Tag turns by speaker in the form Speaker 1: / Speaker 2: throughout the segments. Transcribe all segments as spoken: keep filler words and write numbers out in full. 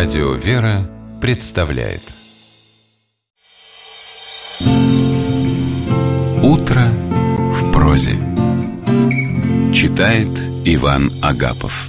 Speaker 1: Радио «Вера» представляет «Утро в прозе». Читает Иван Агапов.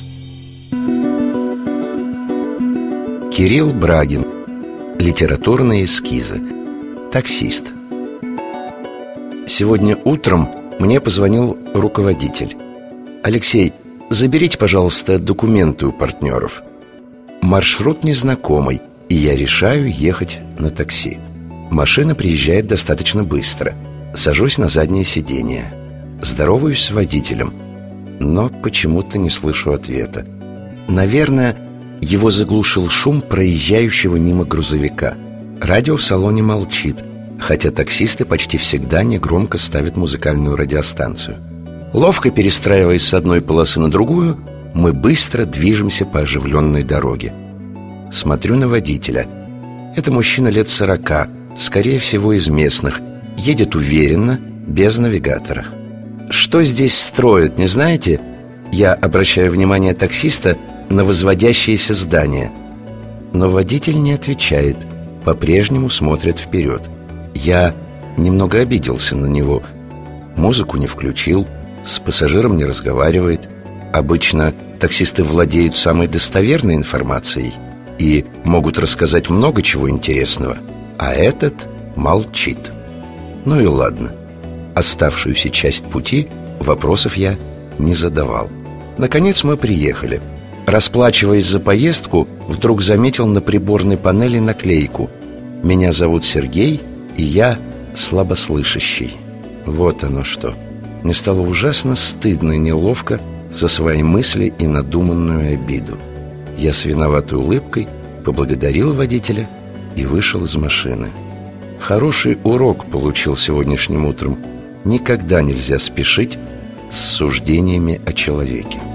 Speaker 2: Кирилл Брагин. Литературные эскизы. Таксист. Сегодня утром мне позвонил руководитель. «Алексей, заберите, пожалуйста, документы у партнеров. Маршрут незнакомый, и я решаю ехать на такси. Машина приезжает достаточно быстро. Сажусь на заднее сиденье. Здороваюсь с водителем, но почему-то не слышу ответа. Наверное, его заглушил шум проезжающего мимо грузовика. Радио в салоне молчит, хотя таксисты почти всегда негромко ставят музыкальную радиостанцию. Ловко перестраиваясь с одной полосы на другую, мы быстро движемся по оживленной дороге. Смотрю на водителя. Это мужчина лет сорока, скорее всего из местных. Едет уверенно, без навигатора. Что здесь строят, не знаете? Я обращаю внимание таксиста на возводящееся здание. Но водитель не отвечает, по-прежнему смотрит вперед. Я немного обиделся на него. Музыку не включил, с пассажиром не разговаривает. Обычно таксисты владеют самой достоверной информацией и могут рассказать много чего интересного, а этот молчит. Ну и ладно. Оставшуюся часть пути вопросов я не задавал. Наконец мы приехали. Расплачиваясь за поездку, вдруг заметил на приборной панели наклейку: «Меня зовут Сергей, и я слабослышащий». Вот оно что. Мне стало ужасно стыдно и неловко за свои мысли и надуманную обиду. Я с виноватой улыбкой поблагодарил водителя и вышел из машины. Хороший урок получил сегодняшним утром. Никогда нельзя спешить с суждениями о человеке.